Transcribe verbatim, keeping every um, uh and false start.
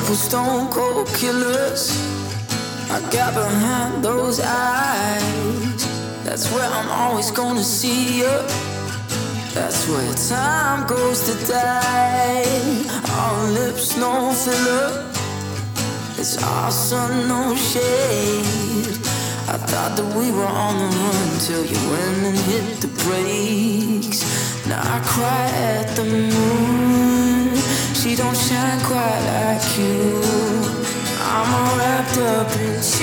couple stone cold killers. I got behind those eyes. That's where I'm always gonna see you. That's where time goes to die. Our lips, no filler. It's our sun, no shade. I thought that we were on the run till you went and hit the brakes. Now I cry at the moon. She don't shine quite like you. I'm all wrapped up in